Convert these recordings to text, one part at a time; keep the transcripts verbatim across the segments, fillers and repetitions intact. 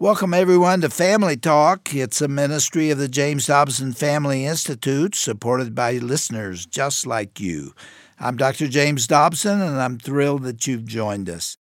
Welcome, everyone, to Family Talk. It's a ministry of the James Dobson Family Institute, supported by listeners just like you. I'm Doctor James Dobson, and I'm thrilled that you've joined us.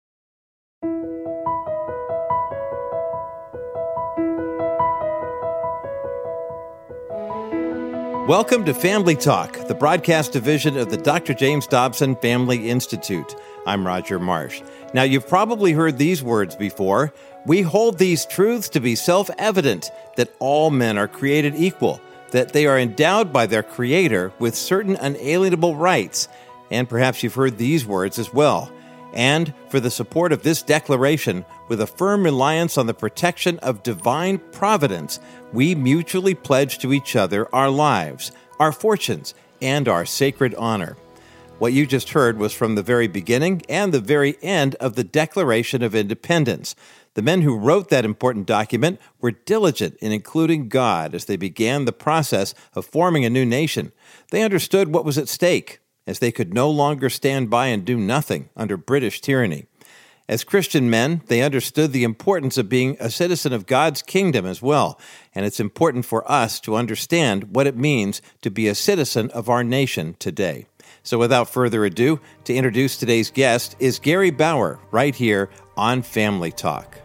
Welcome to Family Talk, the broadcast division of the Doctor James Dobson Family Institute. I'm Roger Marsh. Now, you've probably heard these words before. We hold these truths to be self-evident, that all men are created equal, that they are endowed by their Creator with certain unalienable rights. And perhaps you've heard these words as well. And for the support of this declaration, with a firm reliance on the protection of divine providence, we mutually pledge to each other our lives, our fortunes, and our sacred honor. What you just heard was from the very beginning and the very end of the Declaration of Independence. The men who wrote that important document were diligent in including God as they began the process of forming a new nation. They understood what was at stake, as they could no longer stand by and do nothing under British tyranny. As Christian men, they understood the importance of being a citizen of God's kingdom as well, and it's important for us to understand what it means to be a citizen of our nation today. So without further ado, to introduce today's guest is Gary Bauer, right here on Family Talk.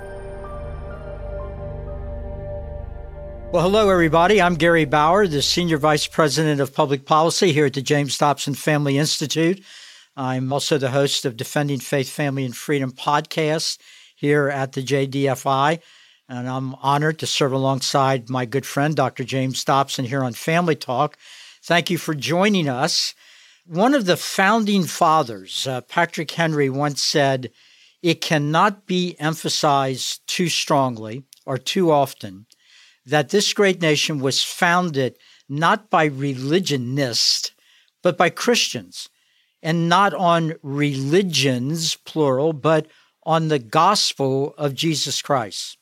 Well, hello, everybody. I'm Gary Bauer, the Senior Vice President of Public Policy here at the James Dobson Family Institute. I'm also the host of Defending Faith, Family, and Freedom podcast here at the J D F I, and I'm honored to serve alongside my good friend, Doctor James Dobson, here on Family Talk. Thank you for joining us. One of the founding fathers, uh, Patrick Henry, once said, "It cannot be emphasized too strongly or too often that this great nation was founded not by religionists, but by Christians, and not on religions, plural, but on the gospel of Jesus Christ."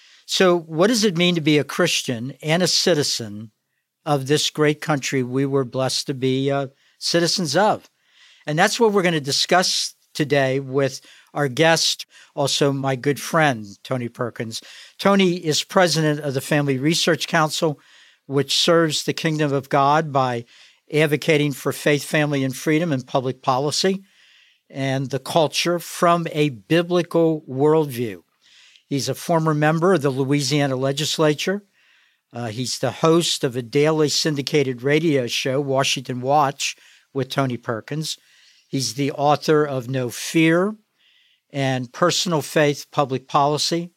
So what does it mean to be a Christian and a citizen of this great country we were blessed to be uh, citizens of? And that's what we're going to discuss today with our guest, also my good friend, Tony Perkins. Tony is president of the Family Research Council, which serves the kingdom of God by advocating for faith, family, and freedom in public policy and the culture from a biblical worldview. He's a former member of the Louisiana legislature. Uh, he's the host of a daily syndicated radio show, Washington Watch, with Tony Perkins. He's the author of No Fear and Personal Faith, Public Policy.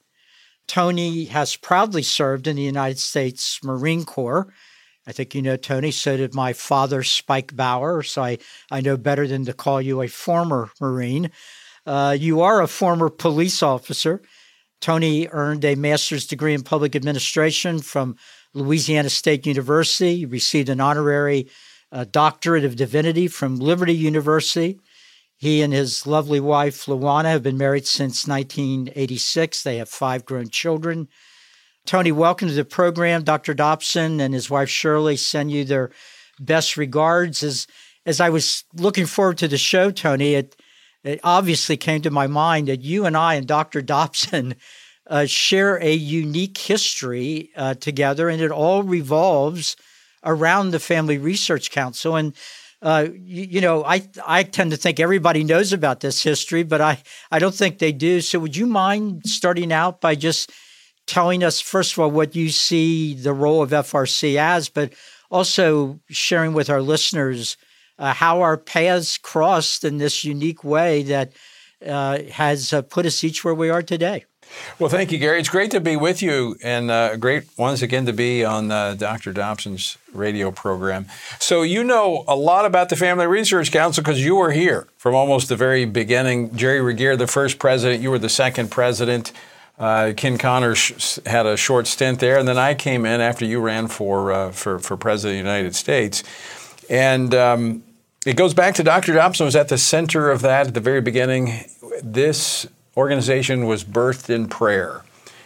Tony has proudly served in the United States Marine Corps. I think you know, Tony, so did my father, Spike Bauer, so I, I know better than to call you a former Marine. Uh, you are a former police officer. Tony earned a master's degree in public administration from Louisiana State University. He received an honorary uh, doctorate of divinity from Liberty University. He and his lovely wife, Luana, have been married since nineteen eighty-six. They have five grown children. Tony, welcome to the program. Doctor Dobson and his wife, Shirley, send you their best regards. As, as I was looking forward to the show, Tony, it, it obviously came to my mind that you and I and Doctor Dobson uh, share a unique history uh, together, and it all revolves around the Family Research Council. And Uh, you, you know, I I tend to think everybody knows about this history, but I, I don't think they do. So would you mind starting out by just telling us, first of all, what you see the role of F R C as, but also sharing with our listeners uh, how our paths crossed in this unique way that uh, has uh, put us each where we are today? Well, thank you, Gary. It's great to be with you, and uh, great once again to be on uh, Doctor Dobson's radio program. So you know a lot about the Family Research Council because you were here from almost the very beginning. Jerry Regier, the first president, you were the second president. Uh, Ken Connor sh- had a short stint there, and then I came in after you ran for uh, for, for president of the United States. And um, it goes back to Doctor Dobson was at the center of that at the very beginning. This organization was birthed in prayer,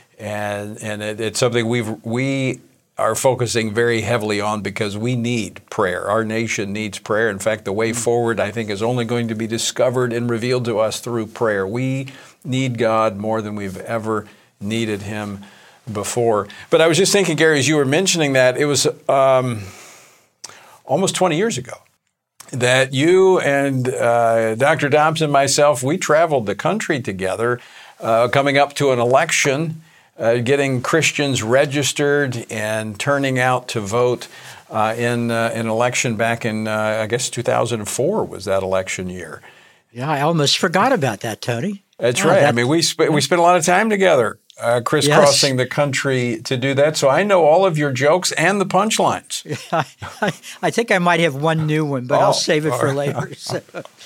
and and it, it's something we've we are focusing very heavily on because we need prayer. Our nation needs prayer. In fact, the way forward, I think, is only going to be discovered and revealed to us through prayer. We need God more than we've ever needed him before. But I was just thinking, Gary, as you were mentioning that, it was um, almost twenty years ago that you and uh, Doctor Dobson and myself, we traveled the country together, uh, coming up to an election, uh, getting Christians registered and turning out to vote uh, in uh, an election back in, uh, I guess, two thousand four was that election year. Yeah, I almost forgot about that, Tony. That's oh, right. That, I mean, we sp- we spent a lot of time together, uh, crisscrossing yes. the country to do that. So I know all of your jokes and the punchlines. I, I, I think I might have one new one, but oh, I'll save it for right. later. So.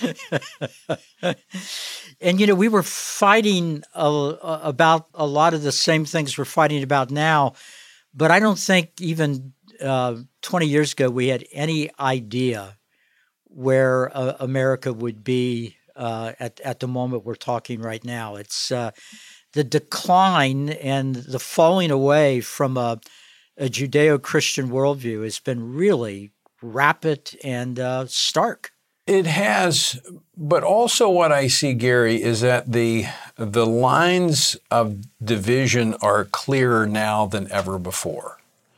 And, you know, we were fighting a, about a lot of the same things we're fighting about now, but I don't think even uh, twenty years ago we had any idea where uh, America would be uh, at, at the moment we're talking right now. It's uh, the decline and the falling away from a, a Judeo-Christian worldview has been really rapid and uh, stark. It has, but also what I see, Gary, is that the the lines of division are clearer now than ever before.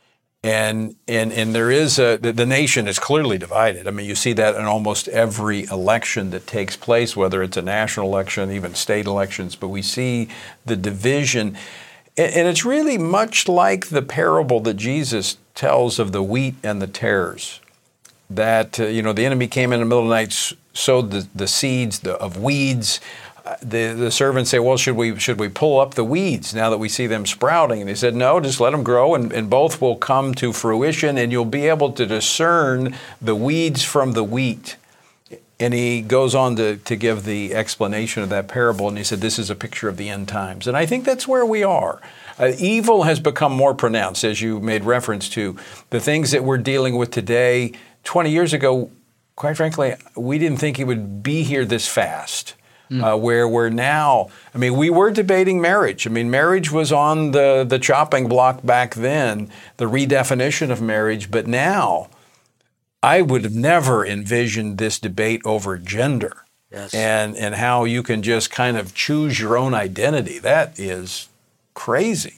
And and and there is a the, the nation is clearly divided. I mean, you see that in almost every election that takes place, whether it's a national election, even state elections. But we see the division, and, and it's really much like the parable that Jesus tells of the wheat and the tares. That uh, you know, the enemy came in the middle of the night, sowed the, the seeds the, of weeds. Uh, the the servants say, well, should we should we pull up the weeds now that we see them sprouting? And he said, no, just let them grow, and, and both will come to fruition, and you'll be able to discern the weeds from the wheat. And he goes on to, to give the explanation of that parable, and he said, this is a picture of the end times. And I think that's where we are. Uh, evil has become more pronounced, as you made reference to. The things that we're dealing with today, twenty years ago, quite frankly, we didn't think it would be here this fast. Mm. Uh, where we're now, I mean, we were debating marriage. I mean, marriage was on the, the chopping block back then, the redefinition of marriage. But now, I would have never envisioned this debate over gender. Yes. and and how you can just kind of choose your own identity. That is crazy.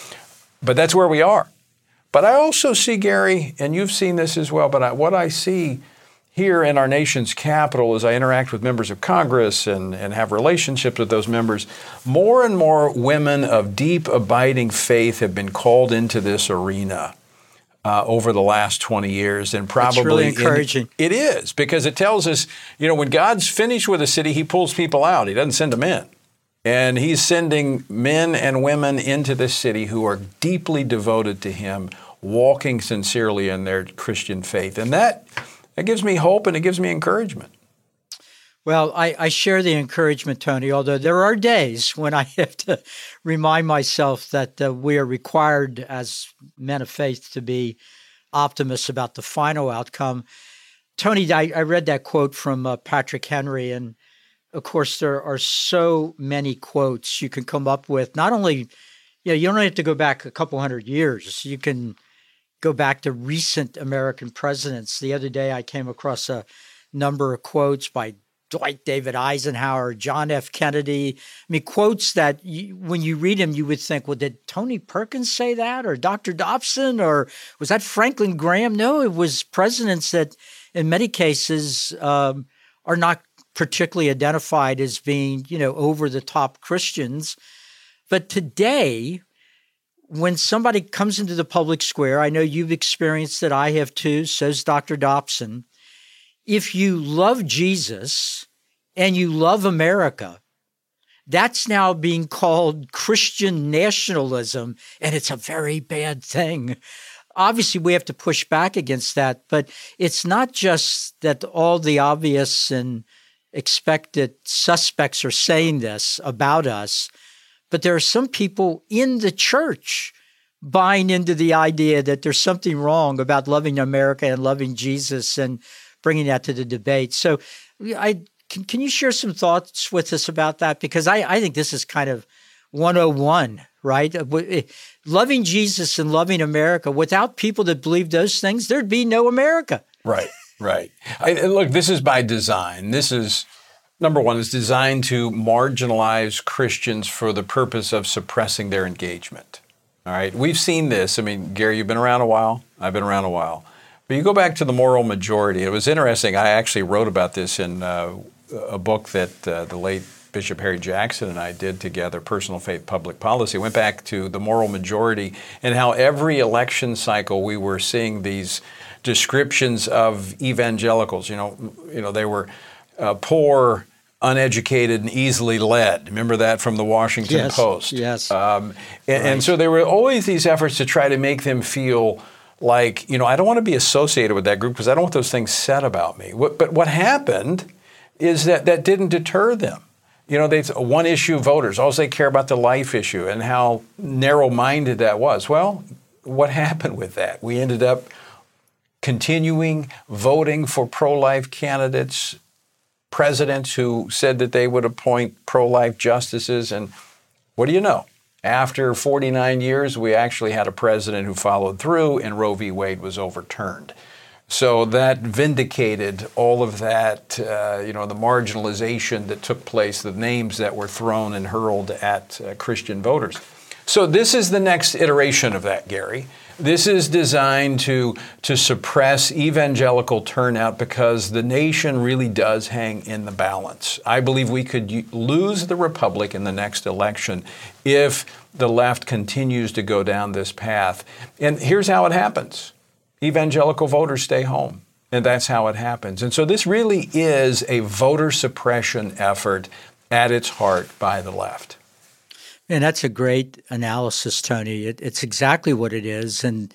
But that's where we are. But I also see, Gary, and you've seen this as well, but I, what I see here in our nation's capital as I interact with members of Congress and, and have relationships with those members, more and more women of deep, abiding faith have been called into this arena uh, over the last twenty years. And probably it's really encouraging. In, it is, because it tells us, you know, when God's finished with a city, he pulls people out. He doesn't send them in. And he's sending men and women into this city who are deeply devoted to him, walking sincerely in their Christian faith. And that, that gives me hope and it gives me encouragement. Well, I, I share the encouragement, Tony, although there are days when I have to remind myself that uh, we are required as men of faith to be optimists about the final outcome. Tony, I, I read that quote from uh, Patrick Henry, and of course, there are so many quotes you can come up with. Not only, you know, you don't have to go back a couple hundred years. You can go back to recent American presidents. The other day, I came across a number of quotes by Dwight David Eisenhower, John F. Kennedy. I mean, quotes that you, when you read them, you would think, well, did Tony Perkins say that, or Doctor Dobson, or was that Franklin Graham? No, it was presidents that in many cases um, are not particularly identified as being, you know, over-the-top Christians. But today, when somebody comes into the public square, I know you've experienced it, I have too, so's Doctor Dobson. If you love Jesus and you love America, that's now being called Christian nationalism, and it's a very bad thing. Obviously, we have to push back against that, but it's not just that all the obvious and expected suspects are saying this about us, but there are some people in the church buying into the idea that there's something wrong about loving America and loving Jesus and bringing that to the debate. So I can, can you share some thoughts with us about that? Because I, I think this is kind of one oh one, right? Loving Jesus and loving America. Without people that believe those things, there'd be no America. Right, right. I, look, this is by design. This is Number one, it's designed to marginalize Christians for the purpose of suppressing their engagement. All right, we've seen this. I mean, Gary, you've been around a while. I've been around a while. But you go back to the moral majority. It was interesting. I actually wrote about this in uh, a book that uh, the late Bishop Harry Jackson and I did together, Personal Faith, Public Policy. Went back to the moral majority and how every election cycle we were seeing these descriptions of evangelicals. You know, you know, they were uh, poor, uneducated, and easily led. Remember that from the Washington yes, Post? Yes. Um, and, right. and so there were always these efforts to try to make them feel like, you know, I don't want to be associated with that group because I don't want those things said about me. What, but what happened is that that didn't deter them. You know, they one issue voters, all they care about the life issue and how narrow-minded that was. Well, what happened with that? We ended up continuing voting for pro-life candidates, presidents who said that they would appoint pro-life justices. And what do you know? After forty-nine years, we actually had a president who followed through and Roe v. Wade was overturned. So that vindicated all of that, uh, you know, the marginalization that took place, the names that were thrown and hurled at uh, Christian voters. So this is the next iteration of that, Gary. This is designed to, to suppress evangelical turnout because the nation really does hang in the balance. I believe we could lose the republic in the next election if the left continues to go down this path. And here's how it happens. Evangelical voters stay home, and that's how it happens. And so this really is a voter suppression effort at its heart by the left. And that's a great analysis, Tony. It, it's exactly what it is. And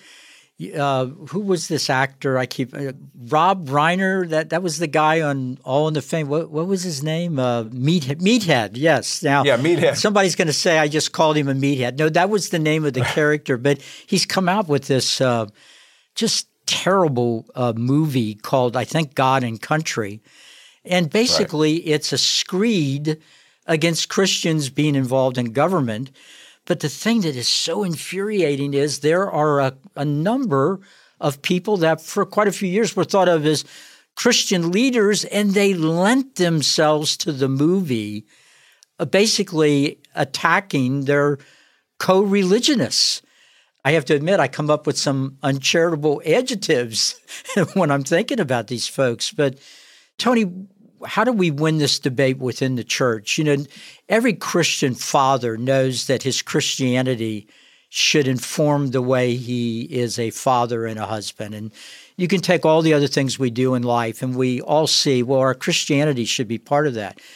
uh, who was this actor? I keep uh, Rob Reiner. That that was the guy on All in the Family. What what was his name? Uh, Meathead. Meathead. Yes. Now, yeah, Meathead. Somebody's going to say I just called him a meathead. No, that was the name of the character. But he's come out with this uh, just terrible uh, movie called, I think, God and Country, and basically right. It's a screed against Christians being involved in government. But the thing that is so infuriating is there are a, a number of people that for quite a few years were thought of as Christian leaders, and they lent themselves to the movie, uh, basically attacking their co-religionists. I have to admit, I come up with some uncharitable adjectives when I'm thinking about these folks. But Tony, how do we win this debate within the church? You know, every Christian father knows that his Christianity should inform the way he is a father and a husband. And you can take all the other things we do in life, and we all see, well, our Christianity should be part of that.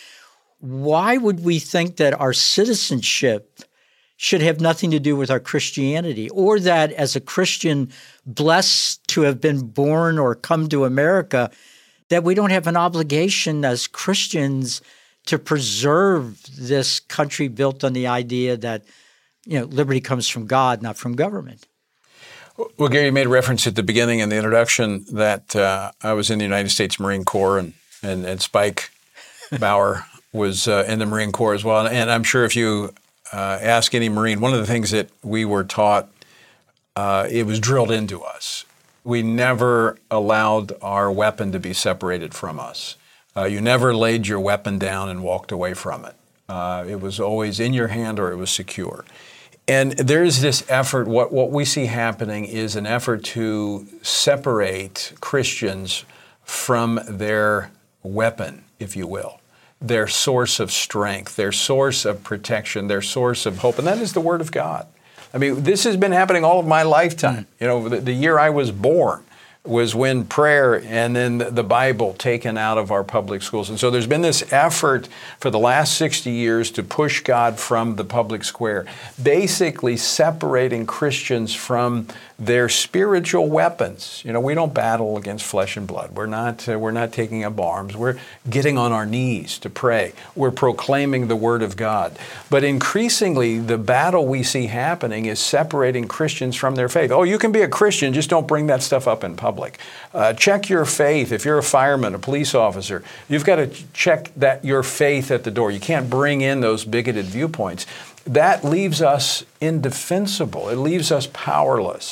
Why would we think that our citizenship should have nothing to do with our Christianity, or that as a Christian blessed to have been born or come to America, that we don't have an obligation as Christians to preserve this country built on the idea that, you know, liberty comes from God, not from government? Well, Gary, you made reference at the beginning in the introduction that uh, I was in the United States Marine Corps, and, and, and Spike Bauer was uh, in the Marine Corps as well. And I'm sure if you uh, ask any Marine, one of the things that we were taught, uh, it was drilled into us. We never allowed our weapon to be separated from us. Uh, you never laid your weapon down and walked away from it. Uh, it was always in your hand or it was secure. And there's this effort, what, what we see happening is an effort to separate Christians from their weapon, if you will, their source of strength, their source of protection, their source of hope, and that is the Word of God. I mean, this has been happening all of my lifetime. You know, the, the year I was born was when prayer and then the Bible taken out of our public schools. And so there's been this effort for the last sixty years to push God from the public square, basically separating Christians from their spiritual weapons. You know, we don't battle against flesh and blood. We're not, uh, we're not taking up arms. We're getting on our knees to pray. We're proclaiming the Word of God. But increasingly, the battle we see happening is separating Christians from their faith. Oh, you can be a Christian, just don't bring that stuff up in public. Uh, check your faith. If you're a fireman, a police officer, you've got to check that your faith at the door. You can't bring in those bigoted viewpoints. That leaves us indefensible. It leaves us powerless.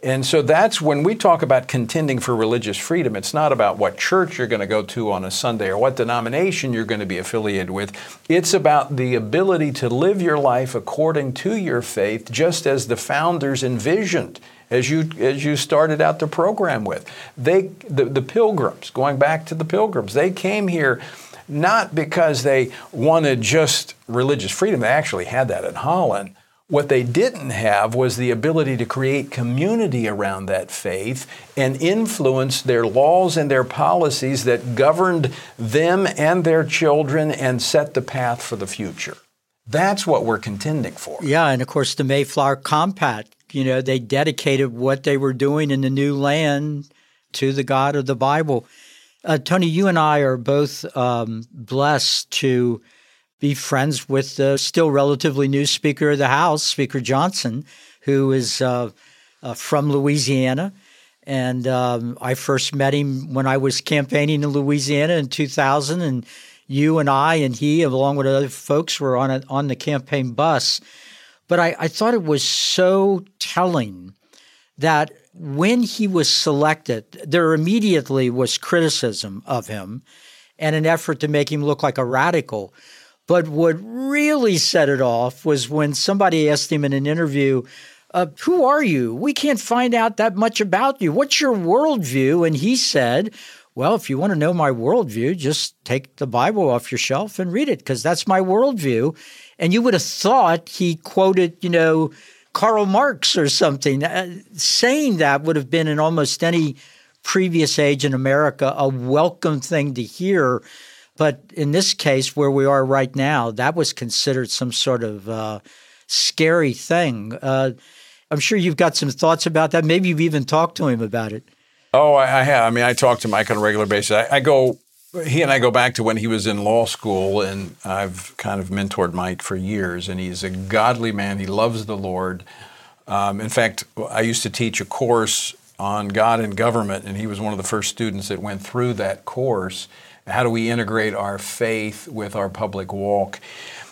And so that's when we talk about contending for religious freedom. It's not about what church you're going to go to on a Sunday or what denomination you're going to be affiliated with. It's about the ability to live your life according to your faith, just as the founders envisioned as you as you started out the program with. They, the, the Pilgrims, going back to the Pilgrims, they came here not because they wanted just religious freedom. They actually had that in Holland. What they didn't have was the ability to create community around that faith and influence their laws and their policies that governed them and their children and set the path for the future. That's what we're contending for. Yeah, and of course the Mayflower Compact, you know, they dedicated what they were doing in the new land to the God of the Bible. Uh, Tony, you and I are both um, blessed to be friends with the still relatively new Speaker of the House, Speaker Johnson, who is uh, uh, from Louisiana. And um, I first met him when I was campaigning in Louisiana in two thousand. And you and I and he, along with other folks, were on a, on the campaign bus. But I, I thought it was so telling that when he was selected, there immediately was criticism of him and an effort to make him look like a radical. But what really set it off was when somebody asked him in an interview, uh, who are you? We can't find out that much about you. What's your worldview? And he said, well, if you want to know my worldview, just take the Bible off your shelf and read it, because that's my worldview. And you would have thought he quoted, you know, Karl Marx or something. Uh, saying that would have been in almost any previous age in America a welcome thing to hear. But in this case, where we are right now, that was considered some sort of uh, scary thing. Uh, I'm sure you've got some thoughts about that. Maybe you've even talked to him about it. Oh, I, I have. I mean, I talk to Mike on a regular basis. I, I go, he and I go back to when he was in law school, and I've kind of mentored Mike for years, and he's a godly man. He loves the Lord. Um, in fact, I used to teach a course on God and government, and he was one of the first students that went through that course. How do we integrate our faith with our public walk?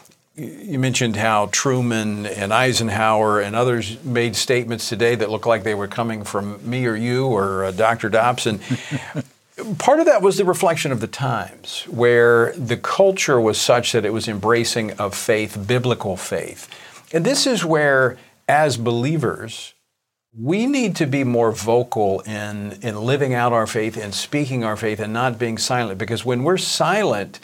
You mentioned how Truman and Eisenhower and others made statements today that look like they were coming from me or you or uh, Doctor Dobson. Part of that was the reflection of the times, where the culture was such that it was embracing of faith, biblical faith. And this is where, as believers, we need to be more vocal in, in living out our faith and speaking our faith and not being silent. Because when we're silent,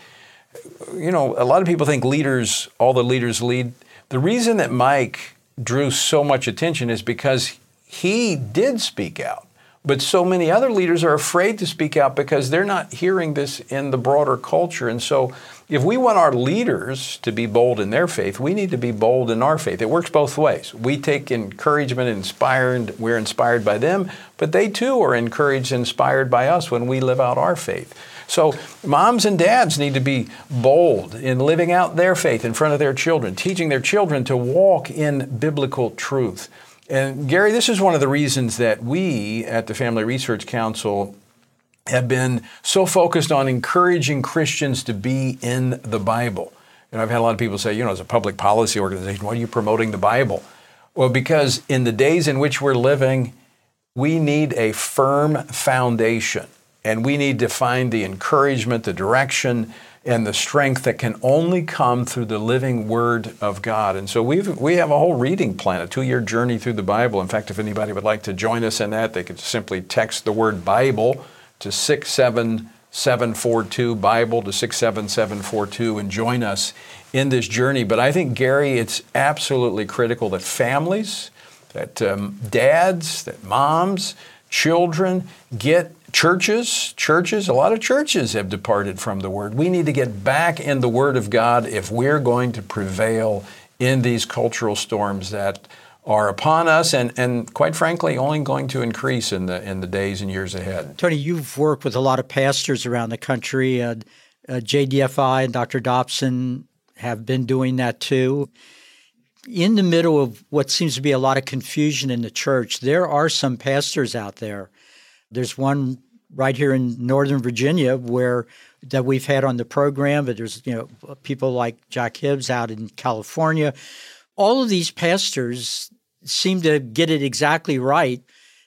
you know, a lot of people think leaders, all the leaders lead. The reason that Mike drew so much attention is because he did speak out. But so many other leaders are afraid to speak out because they're not hearing this in the broader culture. And so if we want our leaders to be bold in their faith, we need to be bold in our faith. It works both ways. We take encouragement and inspired, we're inspired by them, but they too are encouraged and inspired by us when we live out our faith. So moms and dads need to be bold in living out their faith in front of their children, teaching their children to walk in biblical truth. And Gary, this is one of the reasons that we at the Family Research Council have been so focused on encouraging Christians to be in the Bible. And I've had a lot of people say, you know, as a public policy organization, why are you promoting the Bible? Well, because in the days in which we're living, we need a firm foundation. And we need to find the encouragement, the direction, and the strength that can only come through the living Word of God. And so we've, we have a whole reading plan, a two-year journey through the Bible. In fact, if anybody would like to join us in that, they could simply text the word Bible to six seven seven four two, Bible to six seven seven four two, and join us in this journey. But I think, Gary, it's absolutely critical that families, that um, dads, that moms, children get Churches, churches, a lot of churches have departed from the Word. We need to get back in the Word of God if we're going to prevail in these cultural storms that are upon us and, and quite frankly, only going to increase in the in the days and years ahead. Tony, you've worked with a lot of pastors around the country. Uh, uh, J D F I and Doctor Dobson have been doing that too. In the middle of what seems to be a lot of confusion in the church, there are some pastors out there. There's one right here in Northern Virginia where that we've had on the program, but there's, you know, people like Jack Hibbs out in California. All of these pastors seem to get it exactly right.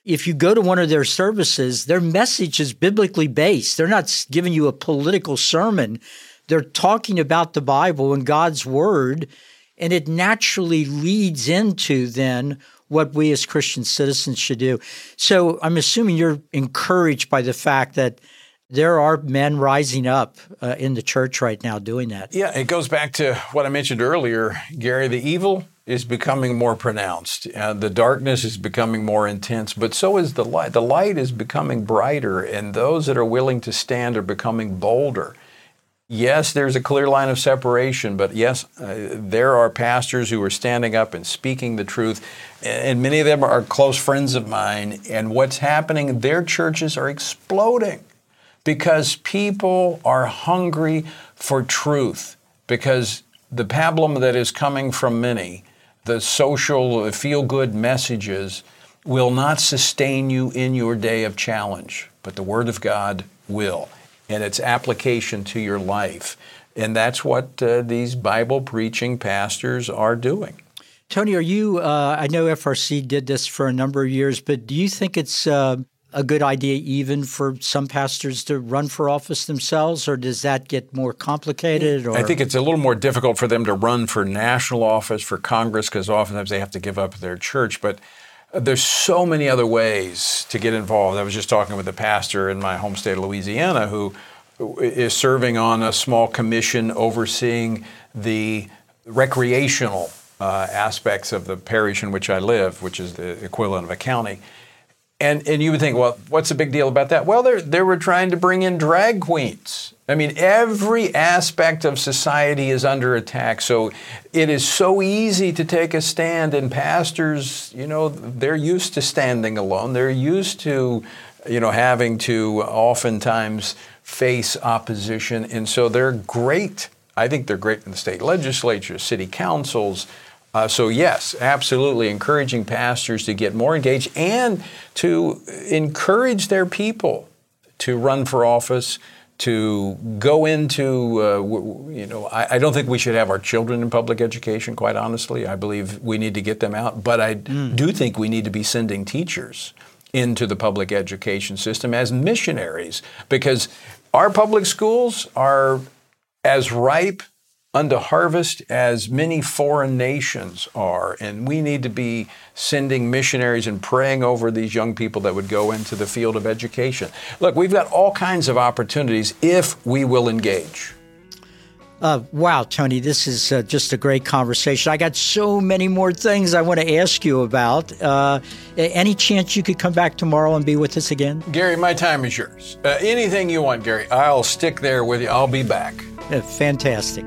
if you go to one of their services, their message is biblically based. They're not giving you a political sermon. They're talking about the Bible and God's Word, and it naturally leads into then what we as Christian citizens should do. So I'm assuming you're encouraged by the fact that there are men rising up uh, in the church right now doing that. Yeah, it goes back to what I mentioned earlier, Gary. The evil is becoming more pronounced. Uh, the darkness is becoming more intense, but so is the light. The light is becoming brighter, and those that are willing to stand are becoming bolder. Yes, there's a clear line of separation, but yes, uh, there are pastors who are standing up and speaking the truth, and many of them are close friends of mine, and what's happening, their churches are exploding because people are hungry for truth, because the pablum that is coming from many, the social feel-good messages, will not sustain you in your day of challenge, but the Word of God will, and its application to your life. And that's what uh, these Bible-preaching pastors are doing. Tony, are you, uh, I know F R C did this for a number of years, but do you think it's uh, a good idea even for some pastors to run for office themselves, or does that get more complicated? Or? I think it's a little more difficult for them to run for national office, for Congress, because oftentimes they have to give up their church. But there's so many other ways to get involved. I was just talking with a pastor in my home state of Louisiana who is serving on a small commission overseeing the recreational uh, aspects of the parish in which I live, which is the equivalent of a county. And and you would think, well, what's the big deal about that? Well, they they were trying to bring in drag queens. I mean, every aspect of society is under attack. So it is so easy to take a stand, and pastors, you know, they're used to standing alone. They're used to, you know, having to oftentimes face opposition. And so they're great. I think they're great in the state legislature, city councils. Uh, so yes, absolutely encouraging pastors to get more engaged and to encourage their people to run for office, to go into, uh, w- you know, I, I don't think we should have our children in public education, quite honestly. I believe we need to get them out, but I mm. do think we need to be sending teachers into the public education system as missionaries, because our public schools are as ripe unto harvest as many foreign nations are, and we need to be sending missionaries and praying over these young people that would go into the field of education. Look, we've got all kinds of opportunities if we will engage. Uh, wow, Tony, this is uh, just a great conversation. I got so many more things I want to ask you about. Uh, any chance you could come back tomorrow and be with us again? Gary, my time is yours. Uh, anything you want, Gary, I'll stick there with you. I'll be back. Uh, fantastic.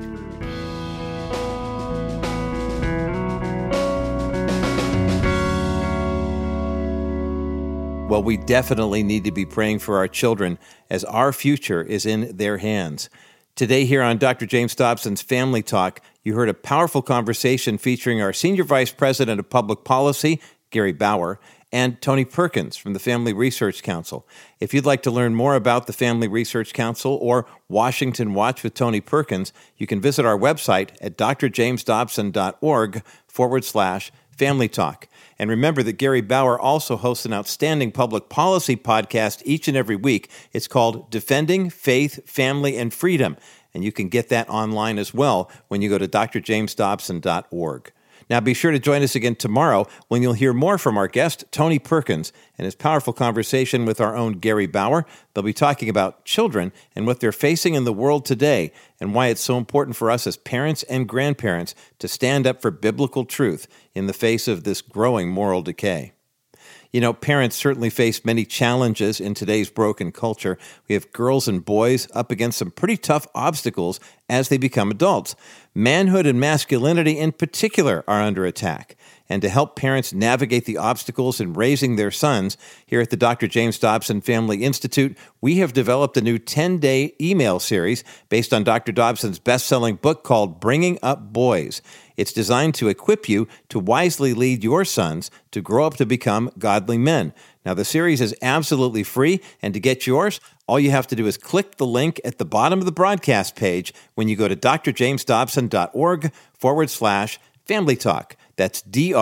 Well, we definitely need to be praying for our children, as our future is in their hands. Today here on Doctor James Dobson's Family Talk, you heard a powerful conversation featuring our Senior Vice President of Public Policy, Gary Bauer, and Tony Perkins from the Family Research Council. If you'd like to learn more about the Family Research Council or Washington Watch with Tony Perkins, you can visit our website at drjamesdobson.org forward slash family talk. And remember that Gary Bauer also hosts an outstanding public policy podcast each and every week. It's called Defending Faith, Family, and Freedom. And you can get that online as well when you go to d r james dobson dot org. Now be sure to join us again tomorrow when you'll hear more from our guest, Tony Perkins, and his powerful conversation with our own Gary Bauer. They'll be talking about children and what they're facing in the world today and why it's so important for us as parents and grandparents to stand up for biblical truth in the face of this growing moral decay. You know, parents certainly face many challenges in today's broken culture. We have girls and boys up against some pretty tough obstacles as they become adults. Manhood and masculinity in particular are under attack. And to help parents navigate the obstacles in raising their sons, here at the Doctor James Dobson Family Institute, we have developed a new ten-day email series based on Doctor Dobson's best-selling book called Bringing Up Boys. It's designed to equip you to wisely lead your sons to grow up to become godly men. Now, the series is absolutely free, and to get yours, all you have to do is click the link at the bottom of the broadcast page when you go to drjamesdobson.org forward slash family talk. That's drjamesdobson.org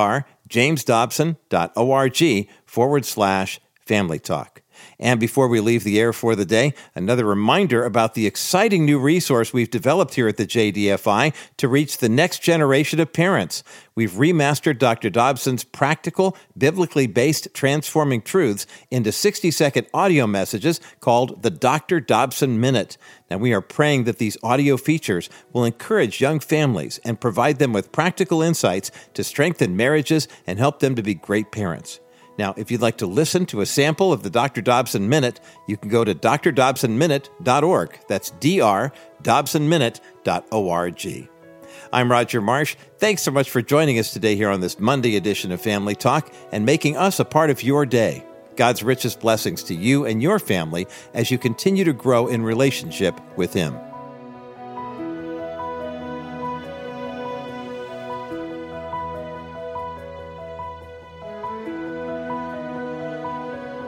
jamesdobson.org forward slash family talk. And before we leave the air for the day, another reminder about the exciting new resource we've developed here at the J D F I to reach the next generation of parents. We've remastered Doctor Dobson's practical, biblically based transforming truths into sixty-second audio messages called the Doctor Dobson Minute. Now, we are praying that these audio features will encourage young families and provide them with practical insights to strengthen marriages and help them to be great parents. Now, if you'd like to listen to a sample of the Doctor Dobson Minute, you can go to d r dobson minute dot org. That's d r dobson minute dot org. I'm Roger Marsh. Thanks so much for joining us today here on this Monday edition of Family Talk and making us a part of your day. God's richest blessings to you and your family as you continue to grow in relationship with Him.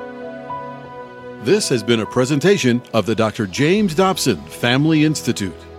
This has been a presentation of the Doctor James Dobson Family Institute.